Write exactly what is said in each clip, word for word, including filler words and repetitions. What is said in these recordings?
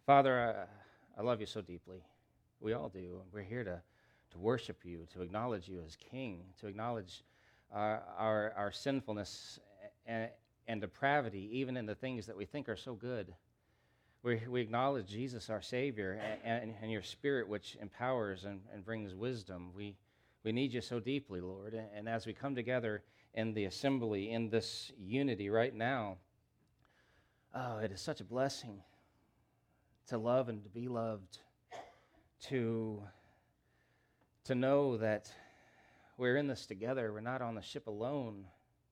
Father, I, I love you so deeply. We all do. We're here to, to worship you, to acknowledge you as King, to acknowledge our, our, our sinfulness and, and depravity, even in the things that we think are so good. We, we acknowledge Jesus, our Savior, and, and, and your Spirit, which empowers and, and brings wisdom. We, we need you so deeply, Lord. And, and as we come together in the assembly, in this unity right now, oh, it is such a blessing to love and to be loved, to, to know that we're in this together. We're not on the ship alone.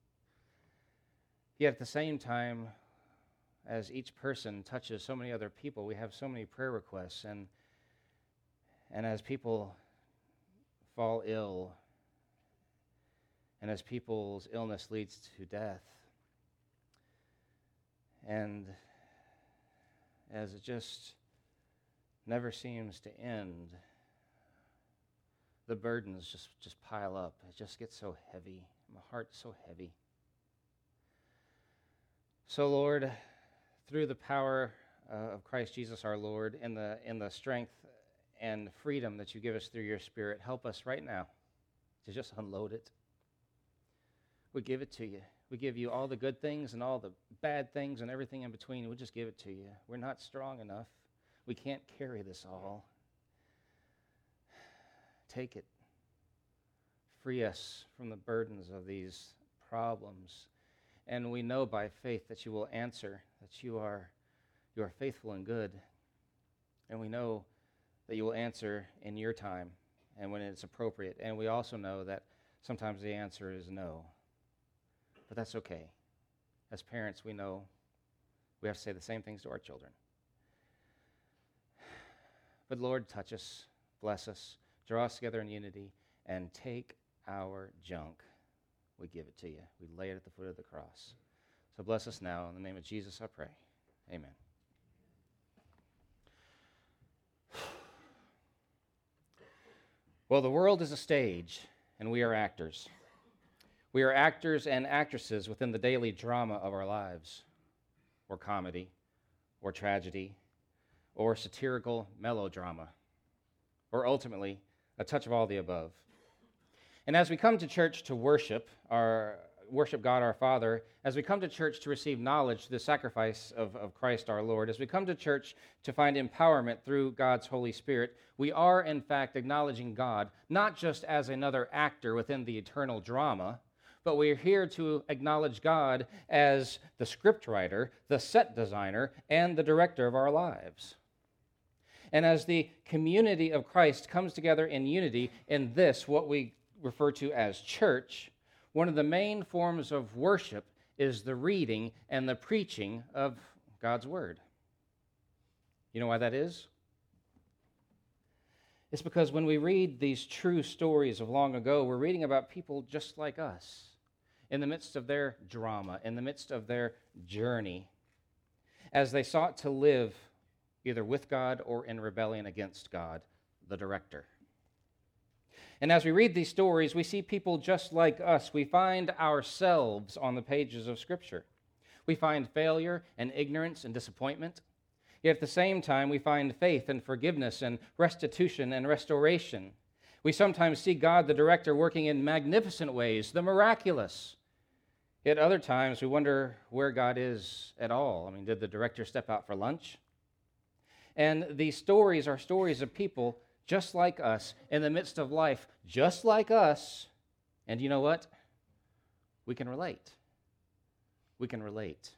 Yet at the same time, as each person touches so many other people, we have so many prayer requests, and and as people fall ill, and as people's illness leads to death, and as it just never seems to end, the burdens just, just pile up. It just gets so heavy. My heart's so heavy. So, Lord, through the power uh, of Christ Jesus our Lord, in the in the strength and freedom that you give us through your Spirit, help us right now to just unload it. We give it to you. We give you all the good things and all the bad things and everything in between. We just give it to you. We're not strong enough. We can't carry this all. Take it. Free us from the burdens of these problems. And we know by faith that you will answer, that you are you are faithful and good. And we know that you will answer in your time and when it's appropriate. And we also know that sometimes the answer is no. But that's okay. As parents, we know we have to say the same things to our children. But Lord, touch us, bless us, draw us together in unity, and take our junk. We give it to you. We lay it at the foot of the cross. So bless us now. In the name of Jesus, I pray. Amen. Well, the world is a stage, and we are actors. We are actors and actresses within the daily drama of our lives, or comedy, or tragedy, or satirical melodrama, or ultimately, a touch of all the above. And as we come to church to worship, our worship God our Father, as we come to church to receive knowledge, the sacrifice of, of Christ our Lord, as we come to church to find empowerment through God's Holy Spirit, we are in fact acknowledging God, not just as another actor within the eternal drama, but we are here to acknowledge God as the scriptwriter, the set designer, and the director of our lives. And as the community of Christ comes together in unity in this, what we refer to as church, one of the main forms of worship is the reading and the preaching of God's Word. You know why that is? It's because when we read these true stories of long ago, we're reading about people just like us, in the midst of their drama, in the midst of their journey, as they sought to live either with God or in rebellion against God, the director. And as we read these stories, we see people just like us. We find ourselves on the pages of Scripture. We find failure and ignorance and disappointment. Yet at the same time, we find faith and forgiveness and restitution and restoration. We sometimes see God, the director, working in magnificent ways, the miraculous. Yet other times, we wonder where God is at all. I mean, did the director step out for lunch? And these stories are stories of people just like us, in the midst of life, just like us. And you know what? We can relate. We can relate.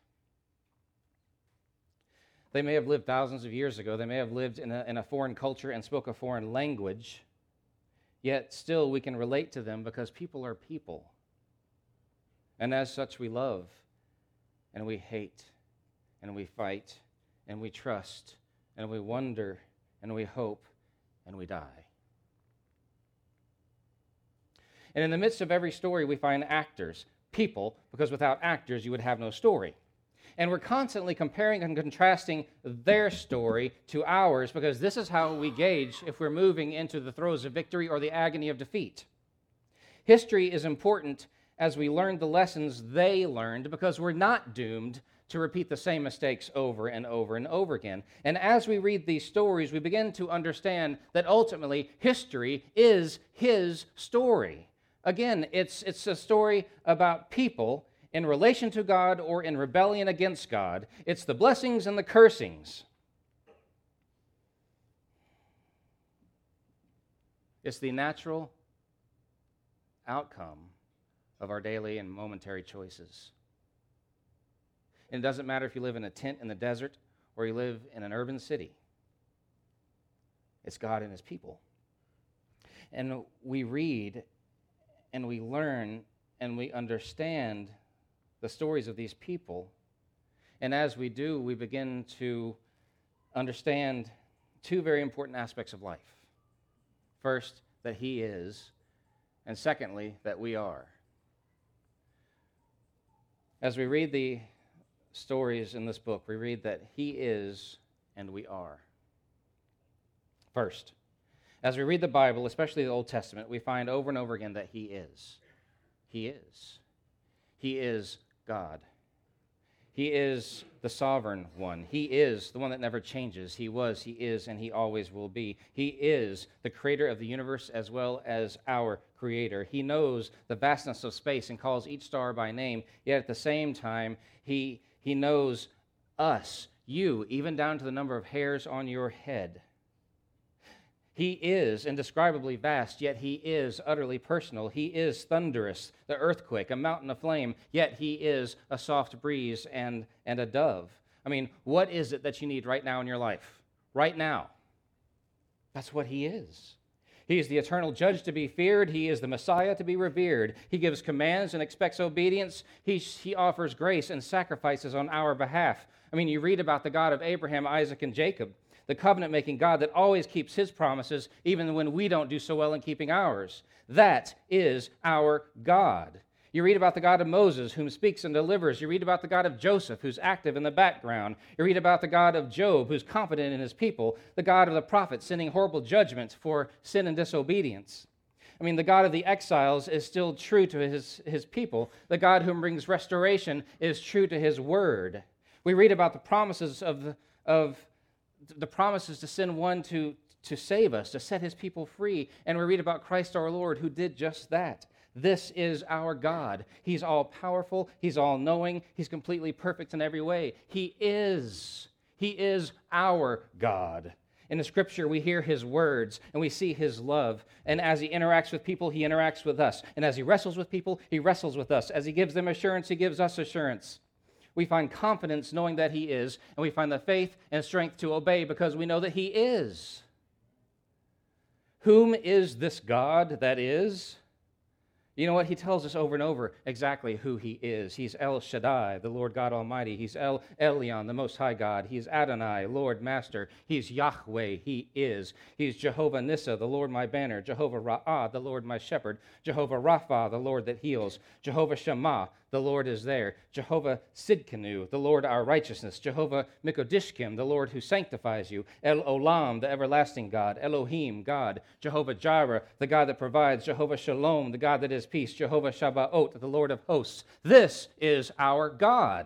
They may have lived thousands of years ago. They may have lived in a, in a foreign culture and spoke a foreign language. Yet still we can relate to them because people are people. And as such we love, and we hate, and we fight, and we trust, and we wonder, and we hope, and we die. And in the midst of every story, we find actors, people, because without actors, you would have no story. And we're constantly comparing and contrasting their story to ours because this is how we gauge if we're moving into the throes of victory or the agony of defeat. History is important as we learn the lessons they learned because we're not doomed to repeat the same mistakes over and over and over again. And as we read these stories, we begin to understand that ultimately history is his story. Again, it's, it's a story about people in relation to God or in rebellion against God. It's the blessings and the cursings. It's the natural outcome of our daily and momentary choices. And it doesn't matter if you live in a tent in the desert or you live in an urban city. It's God and his people. And we read and we learn and we understand the stories of these people. And as we do, we begin to understand two very important aspects of life. First, that he is, and secondly, that we are. As we read the stories in this book, we read that he is and we are. First, as we read the Bible, especially the Old Testament, we find over and over again that he is. He is. He is God. He is the sovereign one. He is the one that never changes. He was, he is, and he always will be. He is the creator of the universe as well as our creator. He knows the vastness of space and calls each star by name, yet at the same time, he, he knows us, you, even down to the number of hairs on your head. He is indescribably vast, yet he is utterly personal. He is thunderous, the earthquake, a mountain of flame, yet he is a soft breeze and, and a dove. I mean, what is it that you need right now in your life? Right now. That's what he is. He is the eternal judge to be feared. He is the Messiah to be revered. He gives commands and expects obedience. He, he offers grace and sacrifices on our behalf. I mean, you read about the God of Abraham, Isaac, and Jacob, the covenant-making God that always keeps his promises even when we don't do so well in keeping ours. That is our God. You read about the God of Moses, whom speaks and delivers. You read about the God of Joseph, who's active in the background. You read about the God of Job, who's confident in his people. The God of the prophets, sending horrible judgments for sin and disobedience. I mean, the God of the exiles is still true to his, his people. The God whom brings restoration is true to his word. We read about the promises of, of the promises to send one to, to save us, to set his people free. And we read about Christ our Lord, who did just that. This is our God. He's all-powerful. He's all-knowing. He's completely perfect in every way. He is. He is our God. In the Scripture, we hear his words, and we see his love. And as he interacts with people, he interacts with us. And as he wrestles with people, he wrestles with us. As he gives them assurance, he gives us assurance. We find confidence knowing that he is, and we find the faith and strength to obey because we know that he is. Whom is this God that is? You know what? He tells us over and over exactly who he is. He's El Shaddai, the Lord God Almighty. He's El Elyon, the Most High God. He's Adonai, Lord Master. He's Yahweh, he is. He's Jehovah Nissa, the Lord my banner. Jehovah Ra'ah, the Lord my shepherd. Jehovah Rapha, the Lord that heals. Jehovah Shammah, the Lord is there. Jehovah Sidkenu, the Lord our righteousness. Jehovah Mikodishkim, the Lord who sanctifies you. El Olam, the everlasting God. Elohim, God. Jehovah Jireh, the God that provides. Jehovah Shalom, the God that is peace. Jehovah Shabbaot, the Lord of hosts. This is our God.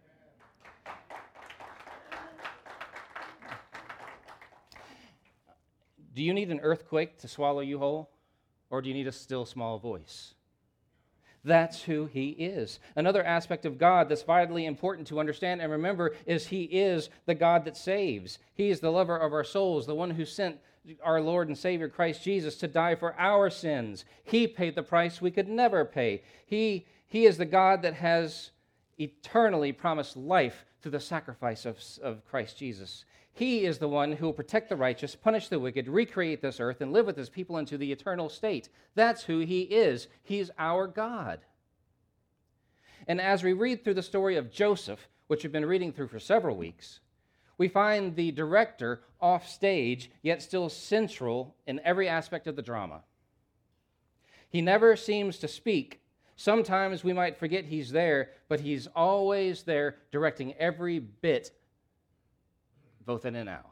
Do you need an earthquake to swallow you whole? Or do you need a still small voice? That's who he is. Another aspect of God that's vitally important to understand and remember is he is the God that saves. He is the lover of our souls, the one who sent our Lord and Savior Christ Jesus to die for our sins. He paid the price we could never pay. He, he is the God that has eternally promised life through the sacrifice of, of Christ Jesus. He is the one who will protect the righteous, punish the wicked, recreate this earth, and live with his people into the eternal state. That's who he is. He's our God. And as we read through the story of Joseph, which we've been reading through for several weeks, we find the director off stage, yet still central in every aspect of the drama. He never seems to speak. Sometimes we might forget he's there, but he's always there directing every bit both in and out.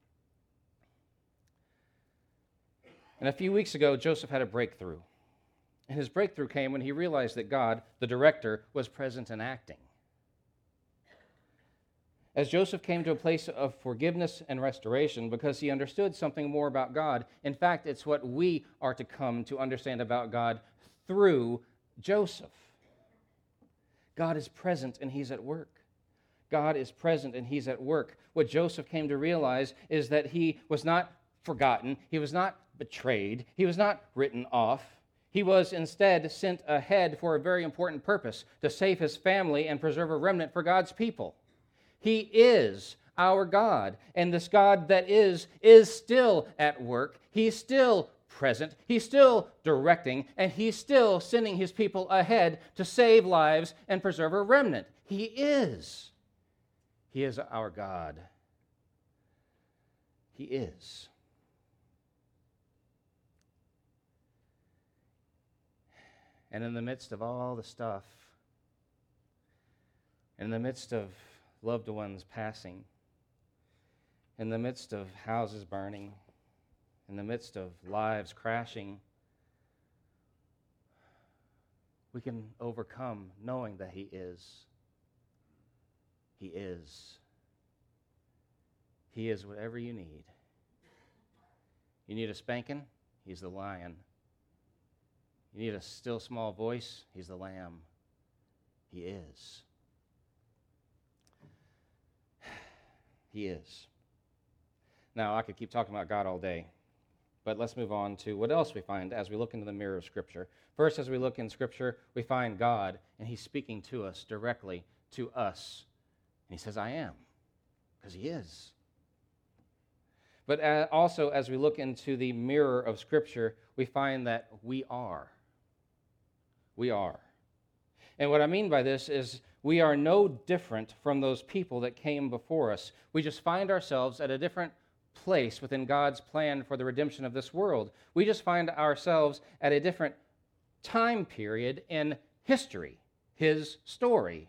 And a few weeks ago, Joseph had a breakthrough. And his breakthrough came when he realized that God, the director, was present and acting. As Joseph came to a place of forgiveness and restoration because he understood something more about God. In fact, it's what we are to come to understand about God through Joseph. God is present and he's at work. God is present and he's at work. What Joseph came to realize is that he was not forgotten. He was not betrayed. He was not written off. He was instead sent ahead for a very important purpose, to save his family and preserve a remnant for God's people. He is our God, and this God that is, is still at work. He's still present. He's still directing, and he's still sending his people ahead to save lives and preserve a remnant. He is. He is our God. He is. And in the midst of all the stuff, in the midst of loved ones passing, in the midst of houses burning, in the midst of lives crashing, we can overcome knowing that He is. He is. He is whatever you need. You need a spanking? He's the lion. You need a still small voice? He's the lamb. He is. He is. Now, I could keep talking about God all day, but let's move on to what else we find as we look into the mirror of Scripture. First, as we look in Scripture, we find God, and He's speaking to us directly, to us. And He says, I am, because He is. But uh, also, as we look into the mirror of Scripture, we find that we are. We are. And what I mean by this is we are no different from those people that came before us. We just find ourselves at a different place within God's plan for the redemption of this world. We just find ourselves at a different time period in history, His story.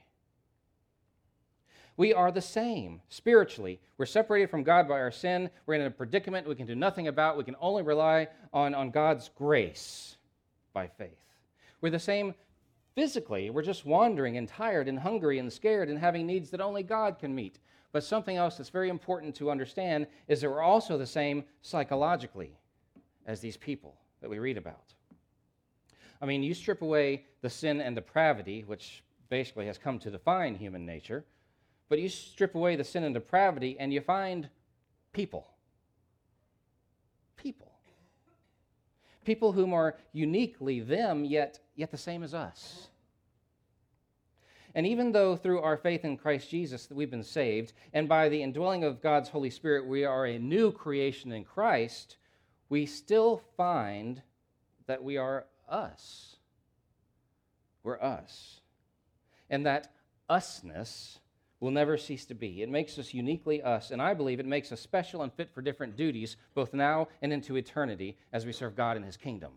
We are the same spiritually. We're separated from God by our sin. We're in a predicament we can do nothing about. We can only rely on, on God's grace by faith. We're the same physically. We're just wandering and tired and hungry and scared and having needs that only God can meet. But something else that's very important to understand is that we're also the same psychologically as these people that we read about. I mean, you strip away the sin and depravity, which basically has come to define human nature, but you strip away the sin and depravity and you find people. People. People whom are uniquely them, yet, yet the same as us. And even though through our faith in Christ Jesus that we've been saved, and by the indwelling of God's Holy Spirit we are a new creation in Christ, we still find that we are us. We're us. And that usness will never cease to be. It makes us uniquely us, and I believe it makes us special and fit for different duties, both now and into eternity, as we serve God in His kingdom.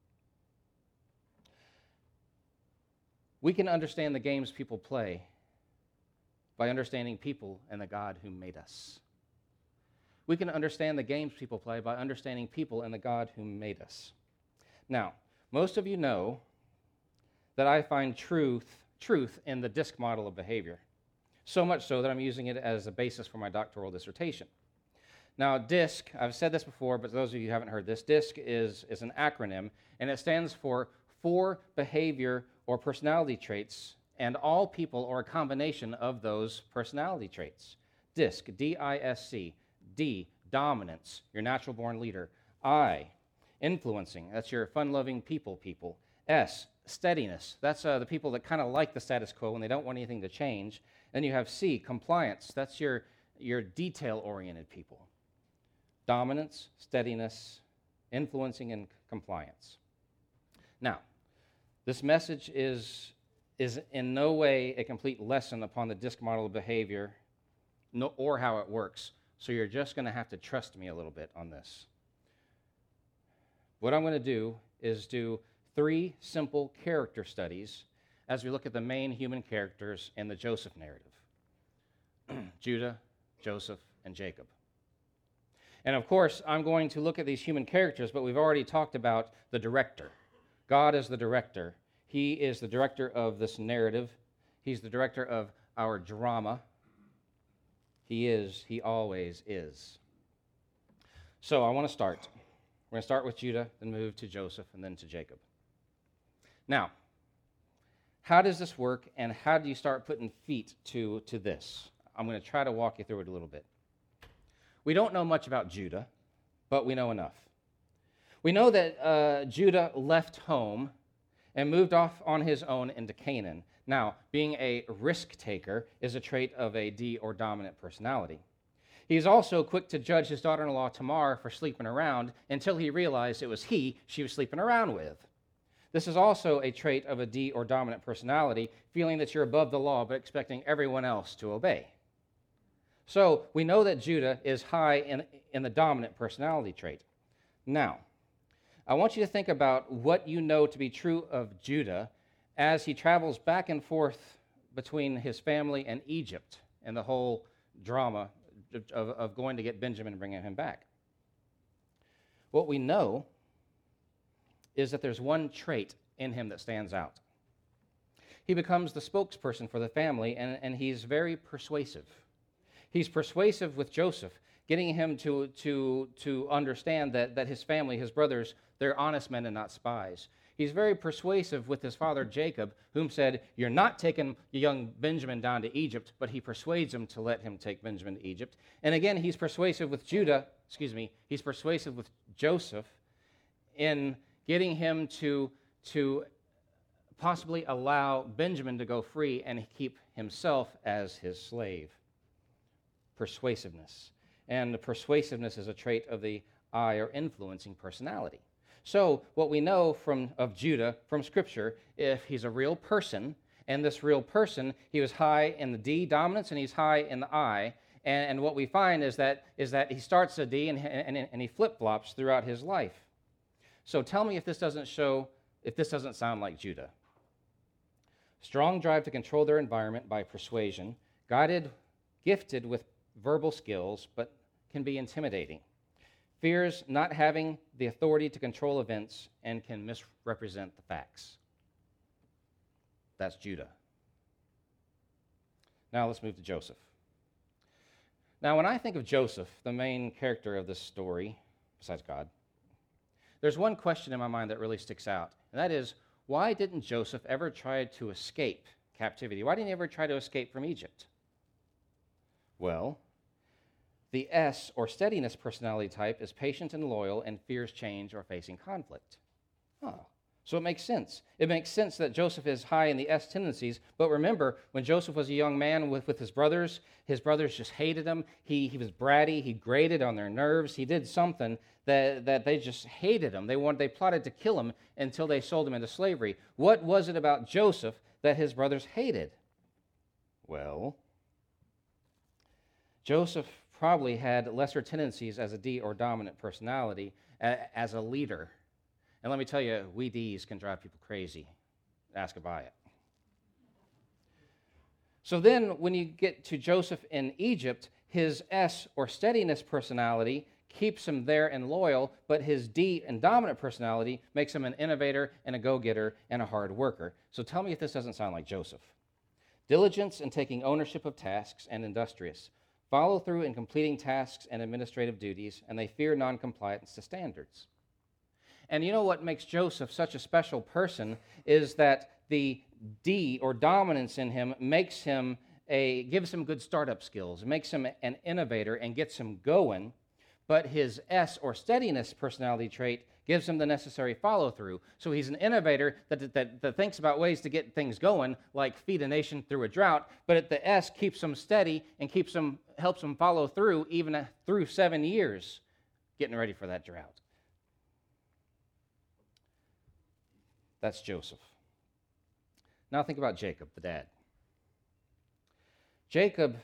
We can understand the games people play by understanding people and the God who made us. We can understand the games people play by understanding people and the God who made us. Now, most of you know that I find truth, truth in the DISC model of behavior. So much so that I'm using it as a basis for my doctoral dissertation. Now, DISC, I've said this before, but those of you who haven't heard this, DISC is, is an acronym, and it stands for Four Behavior or Personality Traits, and all people or a combination of those personality traits. DISC, D I S C. D, dominance, your natural-born leader. I, influencing, that's your fun-loving people people. S, steadiness, that's uh, the people that kind of like the status quo and they don't want anything to change. Then you have C, compliance. That's your, your detail-oriented people. Dominance, steadiness, influencing, and compliance. Now, this message is, is in no way a complete lesson upon the DISC model of behavior no, or how it works. So you're just going to have to trust me a little bit on this. What I'm going to do is do three simple character studies as we look at the main human characters in the Joseph narrative. Judah, Joseph, and Jacob. And of course, I'm going to look at these human characters, but we've already talked about the director. God is the director. He is the director of this narrative. He's the director of our drama. He is, he always is. So I want to start. We're going to start with Judah, then move to Joseph, and then to Jacob. Now, how does this work, and how do you start putting feet to, to this? I'm going to try to walk you through it a little bit. We don't know much about Judah, but we know enough. We know that uh, Judah left home and moved off on his own into Canaan. Now, being a risk taker is a trait of a D or dominant personality. He's also quick to judge his daughter-in-law Tamar for sleeping around until he realized it was he she was sleeping around with. This is also a trait of a D or dominant personality, feeling that you're above the law but expecting everyone else to obey. So we know that Judah is high in, in the dominant personality trait. Now, I want you to think about what you know to be true of Judah as he travels back and forth between his family and Egypt and the whole drama of, of going to get Benjamin and bringing him back. What we know is that there's one trait in him that stands out. He becomes the spokesperson for the family, and, and he's very persuasive. He's persuasive with Joseph, getting him to, to, to understand that, that his family, his brothers, they're honest men and not spies. He's very persuasive with his father Jacob, whom said, you're not taking young Benjamin down to Egypt, but he persuades him to let him take Benjamin to Egypt. And again, he's persuasive with Judah, excuse me, he's persuasive with Joseph in getting him to, to possibly allow Benjamin to go free and keep himself as his slave. Persuasiveness. And the persuasiveness is a trait of the I, or influencing personality. So what we know from of Judah from Scripture, if he's a real person, and this real person, he was high in the D dominance and he's high in the I, and, and what we find is that is that he starts a D and, and, and he flip-flops throughout his life. So tell me if this doesn't show, if this doesn't sound like Judah. Strong drive to control their environment by persuasion, guided, gifted with verbal skills, but can be intimidating. Fears not having the authority to control events and can misrepresent the facts. That's Judah. Now let's move to Joseph. Now, when I think of Joseph, the main character of this story, besides God, there's one question in my mind that really sticks out, and that is, why didn't Joseph ever try to escape captivity? Why didn't he ever try to escape from Egypt? Well, the S, or steadiness personality type, is patient and loyal and fears change or facing conflict. Huh. So it makes sense. It makes sense that Joseph is high in the S tendencies, but remember, when Joseph was a young man with, with his brothers, his brothers just hated him. He, he was bratty. He grated on their nerves. He did something that, that they just hated him. They, wanted, they plotted to kill him until they sold him into slavery. What was it about Joseph that his brothers hated? Well, Joseph probably had lesser tendencies as a D or dominant personality a, as a leader. And let me tell you, we Ds can drive people crazy. Ask Abiah. So then when you get to Joseph in Egypt, his S, or steadiness personality, keeps him there and loyal, but his D and dominant personality makes him an innovator and a go-getter and a hard worker. So tell me if this doesn't sound like Joseph. Diligence in taking ownership of tasks and industrious. Follow through in completing tasks and administrative duties, and they fear noncompliance to standards. And you know what makes Joseph such a special person is that the D, or dominance in him, makes him a, gives him good startup skills, makes him an innovator and gets him going, but his S, or steadiness personality trait, gives him the necessary follow-through. So he's an innovator that, that, that thinks about ways to get things going, like feed a nation through a drought, but the S keeps him steady and keeps him, helps him follow through even through seven years getting ready for that drought. That's Joseph. Now think about Jacob, the dad. Jacob,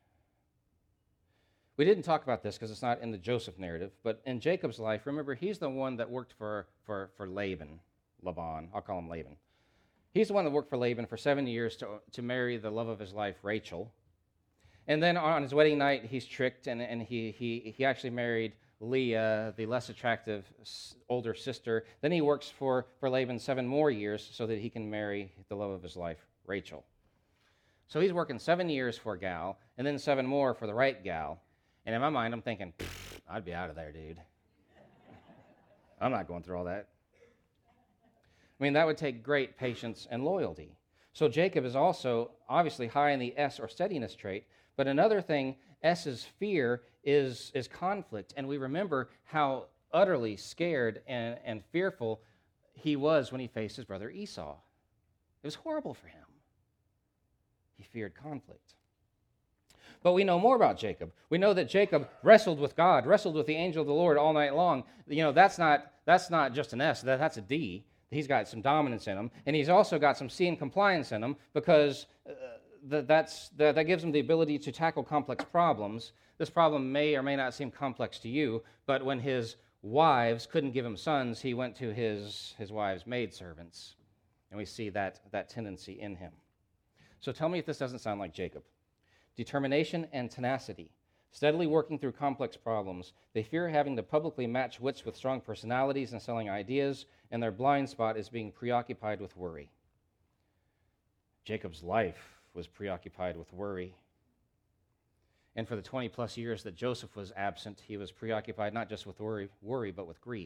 we didn't talk about this because it's not in the Joseph narrative, but in Jacob's life, remember, he's the one that worked for, for, for Laban, Laban, I'll call him Laban. He's the one that worked for Laban for seven years to, to marry the love of his life, Rachel. And then on his wedding night, he's tricked, and, and he, he, he actually married Leah, the less attractive older sister. Then he works for, for Laban seven more years so that he can marry the love of his life, Rachel. So he's working seven years for a gal, and and then seven more for the right gal. And in my mind, I'm thinking, I'd be out of there, dude. I'm not going through all that. I mean, that would take great patience and loyalty. So Jacob is also obviously high in the S or steadiness trait, but another thing, S's fear is, is conflict. And we remember how utterly scared and, and fearful he was when he faced his brother Esau. It was horrible for him. He feared conflict. But we know more about Jacob. We know that Jacob wrestled with God, wrestled with the angel of the Lord all night long. You know, that's not, that's not just an S, that, that's a D. He's got some dominance in him, and he's also got some C in compliance in him, because uh, th- that's, th- that gives him the ability to tackle complex problems. This problem may or may not seem complex to you, but when his wives couldn't give him sons, he went to his, his wives' maidservants, and we see that, that tendency in him. So tell me if this doesn't sound like Jacob. Determination and tenacity, steadily working through complex problems. They fear having to publicly match wits with strong personalities and selling ideas, and their blind spot is being preoccupied with worry. Jacob's life was preoccupied with worry. And for the twenty plus years that Joseph was absent, he was preoccupied not just with worry, worry but with grief.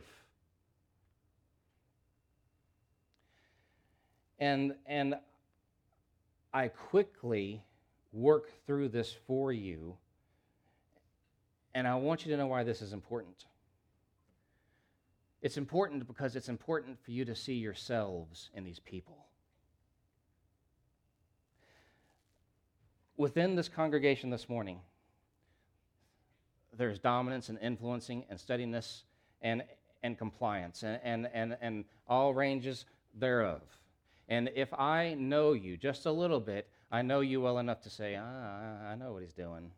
And, and I quickly work through this for you, and I want you to know why this is important. It's important because it's important for you to see yourselves in these people. Within this congregation this morning, there's dominance and influencing and steadiness and, and compliance and, and, and, and all ranges thereof. And if I know you just a little bit, I know you well enough to say, ah, I know what he's doing.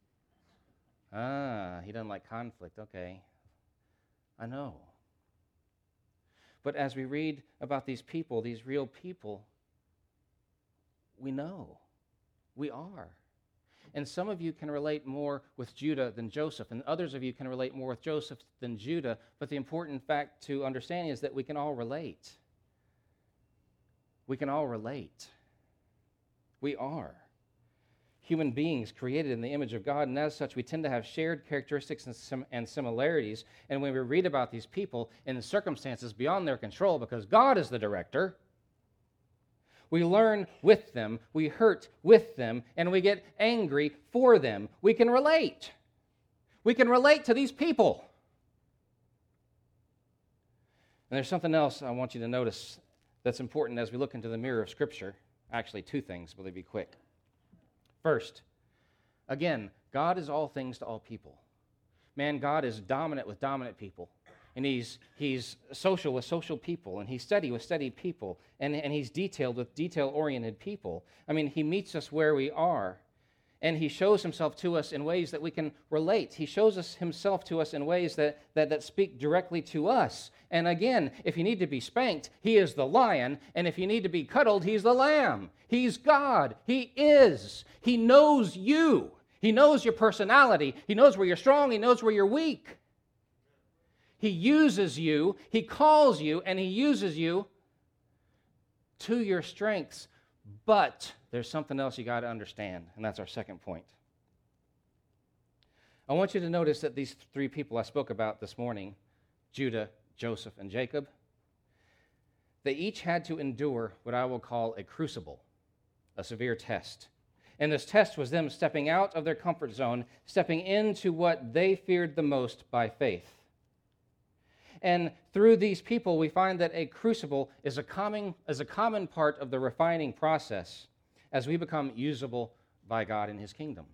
Ah, he doesn't like conflict. Okay. I know. But as we read about these people, these real people, we know. We are. And some of you can relate more with Judah than Joseph, and others of you can relate more with Joseph than Judah. But the important fact to understand is that we can all relate. We can all relate. We are human beings created in the image of God, and as such, we tend to have shared characteristics and, sim- and similarities. And when we read about these people in circumstances beyond their control, because God is the director, we learn with them, we hurt with them, and we get angry for them. We can relate. We can relate to these people. And there's something else I want you to notice that's important as we look into the mirror of Scripture. Actually, two things, but they'll be quick. First, again, God is all things to all people. Man, God is dominant with dominant people. And he's he's social with social people. And he's steady with steady people. And, and he's detailed with detail-oriented people. I mean, he meets us where we are. And he shows himself to us in ways that we can relate. He shows us himself to us in ways that, that, that speak directly to us. And again, if you need to be spanked, he is the lion. And if you need to be cuddled, he's the lamb. He's God. He is. He knows you. He knows your personality. He knows where you're strong. He knows where you're weak. He uses you. He calls you, and he uses you to your strengths. But there's something else you got to understand, and that's our second point. I want you to notice that these three people I spoke about this morning, Judah, Joseph, and Jacob, they each had to endure what I will call a crucible, a severe test. And this test was them stepping out of their comfort zone, stepping into what they feared the most by faith. And through these people, we find that a crucible is a common, is a common part of the refining process as we become usable by God in his kingdom.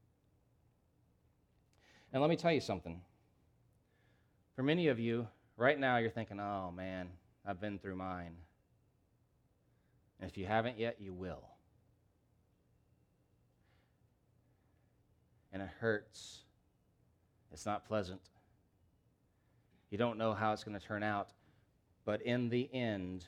And let me tell you something. For many of you, right now you're thinking, oh man, I've been through mine. And if you haven't yet, you will. And it hurts. It's not pleasant. You don't know how it's going to turn out. But in the end,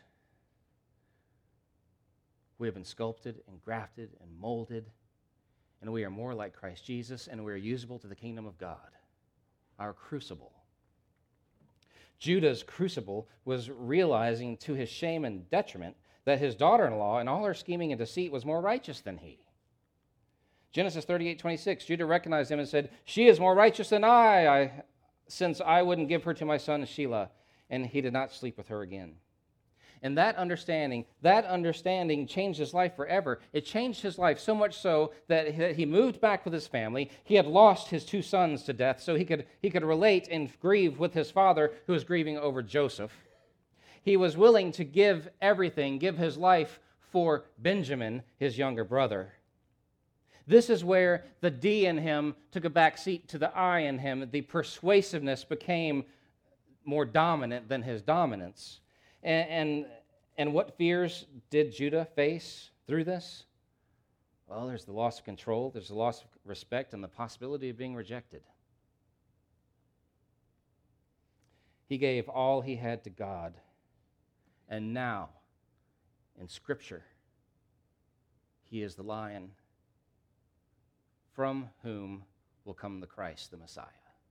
we have been sculpted and grafted and molded, and we are more like Christ Jesus, and we are usable to the kingdom of God. Our crucible. Judah's crucible was realizing to his shame and detriment that his daughter-in-law, in all her scheming and deceit, was more righteous than he. Genesis thirty-eight twenty-six, Judah recognized him and said, "She is more righteous than I, I, since I wouldn't give her to my son Shelah." And he did not sleep with her again. And that understanding, that understanding changed his life forever. It changed his life so much so that he moved back with his family. He had lost his two sons to death, so he could, he could relate and grieve with his father, who was grieving over Joseph. He was willing to give everything, give his life for Benjamin, his younger brother. This is where the D in him took a back seat to the I in him. The persuasiveness became more dominant than his dominance. And, and, and what fears did Judah face through this? Well, there's the loss of control, there's the loss of respect, and the possibility of being rejected. He gave all he had to God. And now, in Scripture, he is the lion from whom will come the Christ, the Messiah.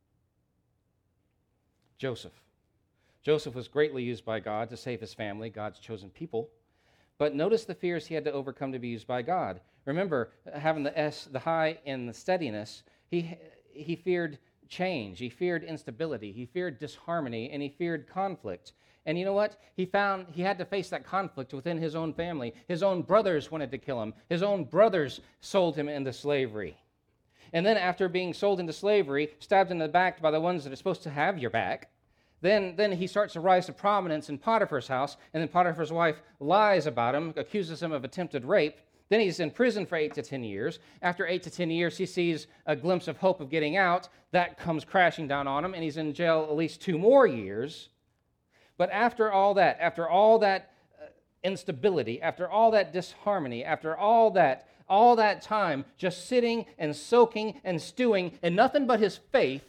Joseph. Joseph was greatly used by God to save his family, God's chosen people. But notice the fears he had to overcome to be used by God. Remember, having the S, the high in the steadiness, he, he feared change, he feared instability, he feared disharmony, and he feared conflict. And you know what? He found he had to face that conflict within his own family. His own brothers wanted to kill him. His own brothers sold him into slavery. And then after being sold into slavery, stabbed in the back by the ones that are supposed to have your back, Then, then he starts to rise to prominence in Potiphar's house, and then Potiphar's wife lies about him, accuses him of attempted rape. Then he's in prison for eight to ten years. After eight to ten years, he sees a glimpse of hope of getting out. That comes crashing down on him, and he's in jail at least two more years. But after all that, after all that uh, instability, after all that disharmony, after all that, all that time just sitting and soaking and stewing in nothing but his faith,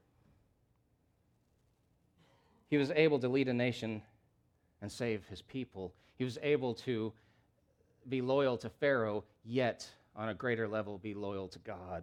he was able to lead a nation and save his people. He was able to be loyal to Pharaoh, yet on a greater level be loyal to God.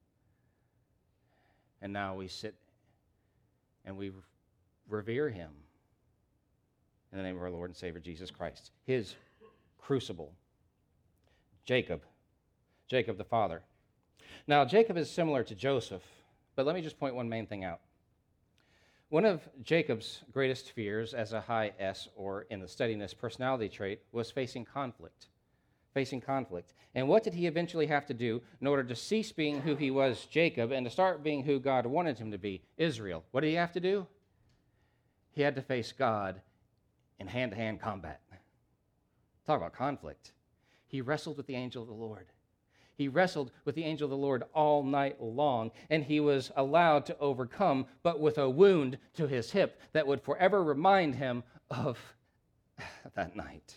And now we sit and we revere him in the name of our Lord and Savior Jesus Christ. His crucible. Jacob. Jacob the father. Now, Jacob is similar to Joseph, but let me just point one main thing out. One of Jacob's greatest fears as a high S, or in the steadiness personality trait, was facing conflict. Facing conflict. And what did he eventually have to do in order to cease being who he was, Jacob, and to start being who God wanted him to be, Israel? What did he have to do? He had to face God in hand-to-hand combat. Talk about conflict. He wrestled with the angel of the Lord. He wrestled with the angel of the Lord all night long, and he was allowed to overcome, but with a wound to his hip that would forever remind him of that night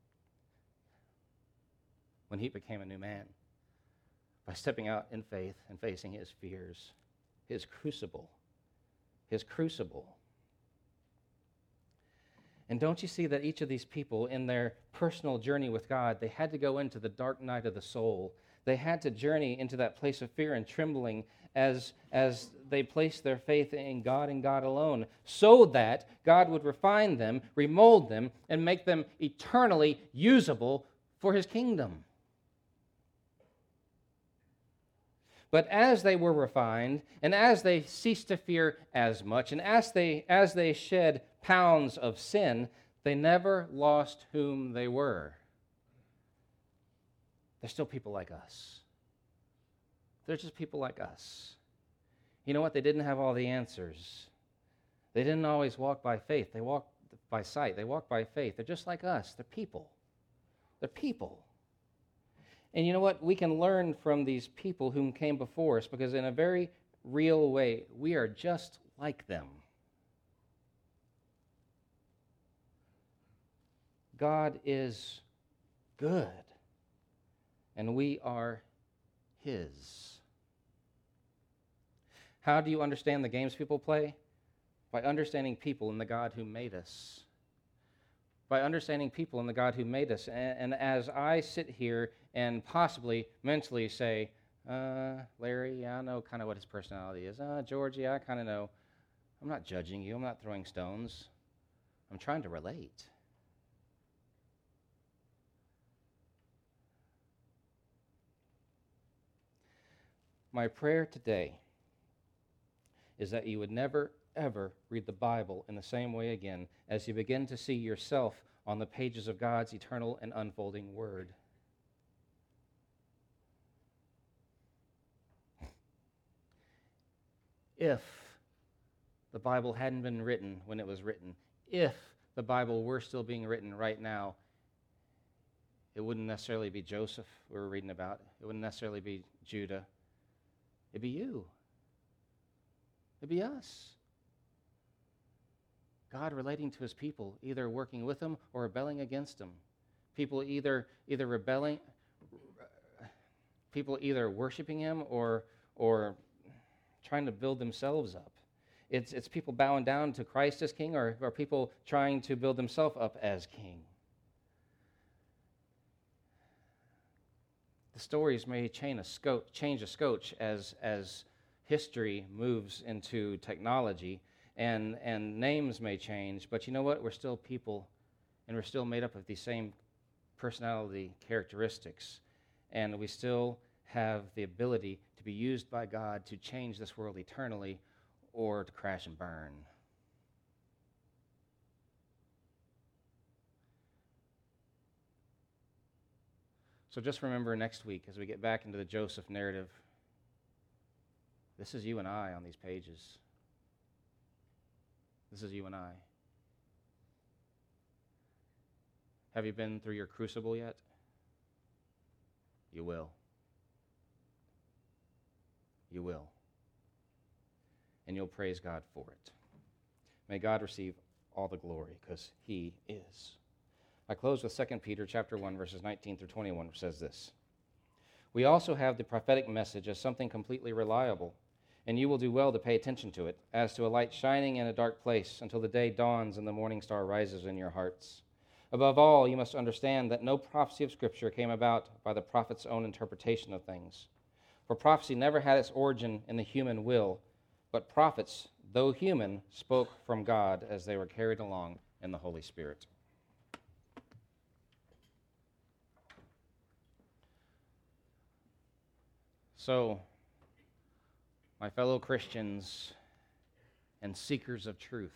when he became a new man by stepping out in faith and facing his fears, his crucible, his crucible. And don't you see that each of these people in their personal journey with God, they had to go into the dark night of the soul. They had to journey into that place of fear and trembling as, as they placed their faith in God and God alone, so that God would refine them, remold them, and make them eternally usable for his kingdom. But as they were refined, and as they ceased to fear as much, and as they, as they shed pounds of sin, they never lost whom they were. They're still people like us. They're just people like us. You know what? They didn't have all the answers. They didn't always walk by faith. They walked by sight. They walked by faith. They're just like us. They're people. They're people. And you know what? We can learn from these people whom came before us, because in a very real way, we are just like them. God is good, and we are his. How do you understand the games people play? By understanding people and the God who made us. By understanding people and the God who made us. And, and as I sit here and possibly mentally say, uh, Larry, yeah, I know kind of what his personality is. Uh, George, yeah, I kind of know. I'm not judging you. I'm not throwing stones. I'm trying to relate. My prayer today is that you would never, ever read the Bible in the same way again as you begin to see yourself on the pages of God's eternal and unfolding Word. If the Bible hadn't been written when it was written, if the Bible were still being written right now, it wouldn't necessarily be Joseph we were reading about. It wouldn't necessarily be Judah. It'd be you. It'd be us. God relating to his people, either working with them or rebelling against them. People either either rebelling, people either worshiping him or or trying to build themselves up. It's it's people bowing down to Christ as king, or, or people trying to build themselves up as king. The stories may change a scope, change a scotch as as history moves into technology, and and names may change, but you know what? We're still people, and we're still made up of these same personality characteristics, and we still have the ability to be used by God to change this world eternally or to crash and burn. So just remember next week as we get back into the Joseph narrative, this is you and I on these pages. This is you and I. Have you been through your crucible yet? You will. You will. And you'll praise God for it. May God receive all the glory, because he is. I close with Second Peter chapter one, verses nineteen through twenty-one, which says this. We also have the prophetic message as something completely reliable, and you will do well to pay attention to it, as to a light shining in a dark place until the day dawns and the morning star rises in your hearts. Above all, you must understand that no prophecy of Scripture came about by the prophet's own interpretation of things. For prophecy never had its origin in the human will, but prophets, though human, spoke from God as they were carried along in the Holy Spirit. So, my fellow Christians and seekers of truth,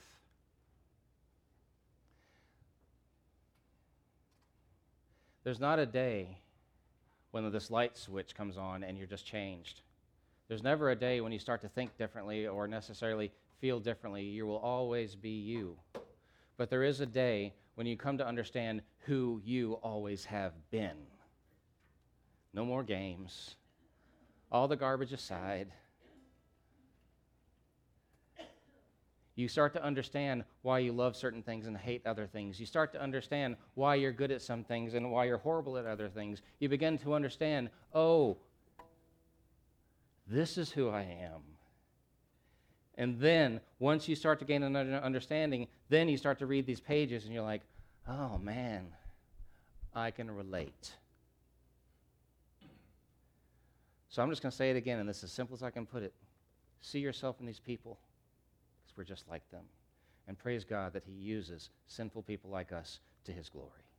there's not a day when this light switch comes on and you're just changed. There's never a day when you start to think differently or necessarily feel differently. You will always be you. But there is a day when you come to understand who you always have been. No more games. All the garbage aside. You start to understand why you love certain things and hate other things. You start to understand why you're good at some things and why you're horrible at other things. You begin to understand, oh, this is who I am. And then, once you start to gain an understanding, then you start to read these pages and you're like, oh man, I can relate. So I'm just going to say it again, and this is as simple as I can put it. See yourself in these people, because we're just like them. And praise God that he uses sinful people like us to his glory.